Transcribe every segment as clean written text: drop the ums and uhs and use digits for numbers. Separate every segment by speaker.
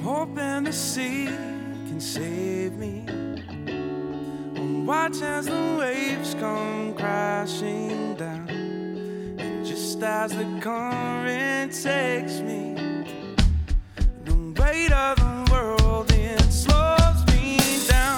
Speaker 1: hoping the sea can save me. Watch as the waves come crashing down, and just as the current takes me, the weight of the world, it slows me down.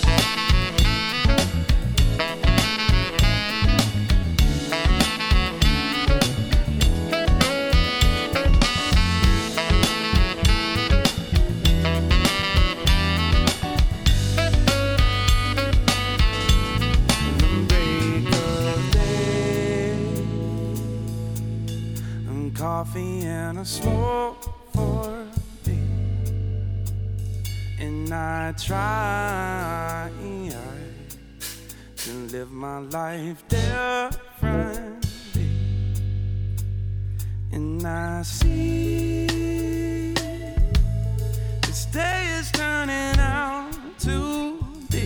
Speaker 1: Coffee and a smoke for me, and I try to live my life differently, and I see this day is turning out to be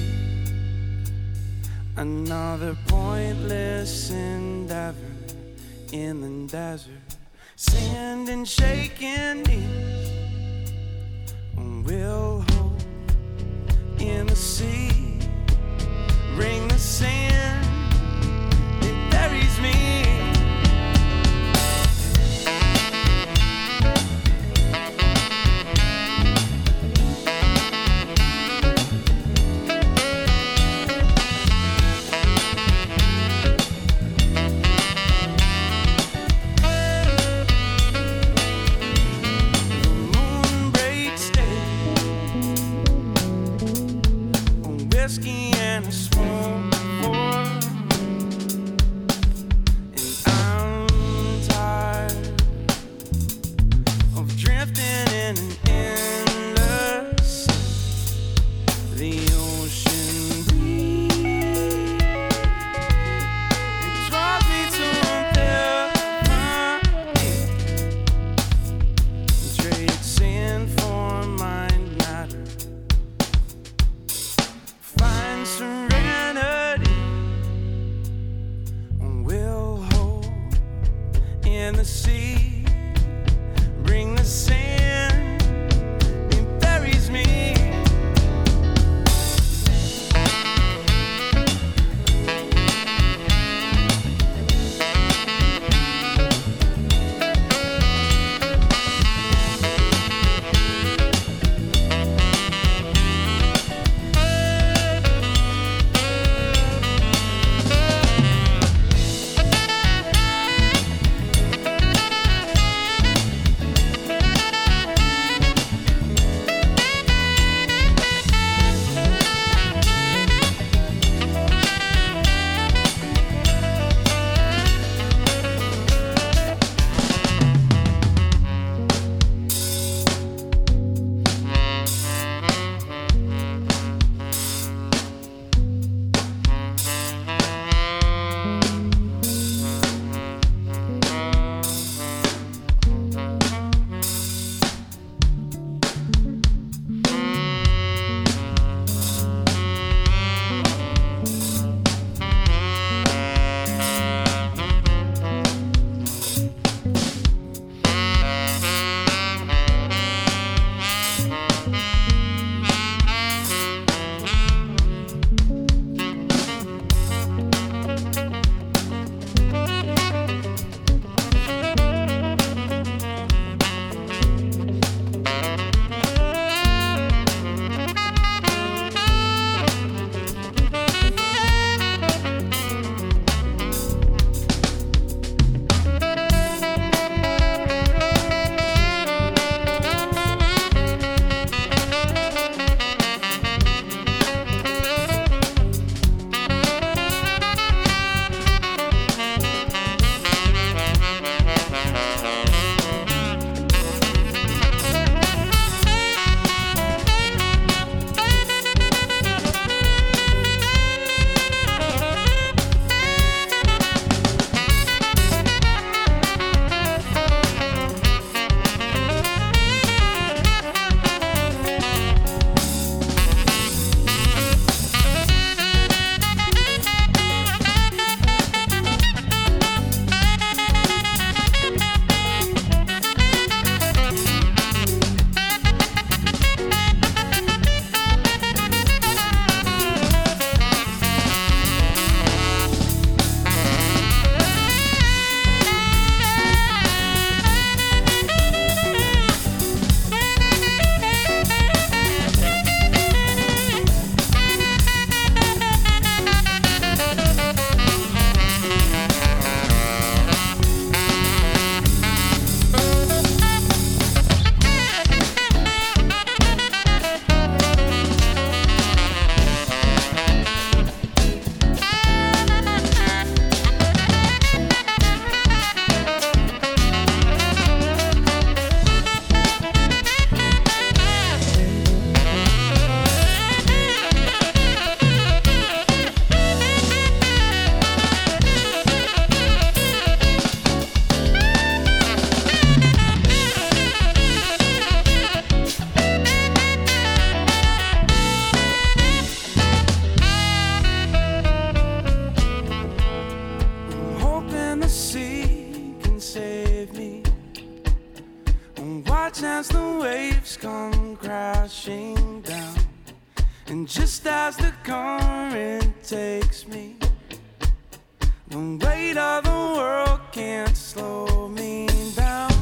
Speaker 1: another pointless endeavor in the desert. Sand and shaking knees will hold in the sea. Ring the sand, it buries me. and watch as the waves come crashing down. And just as the current takes me, the weight of the world can't slow me down.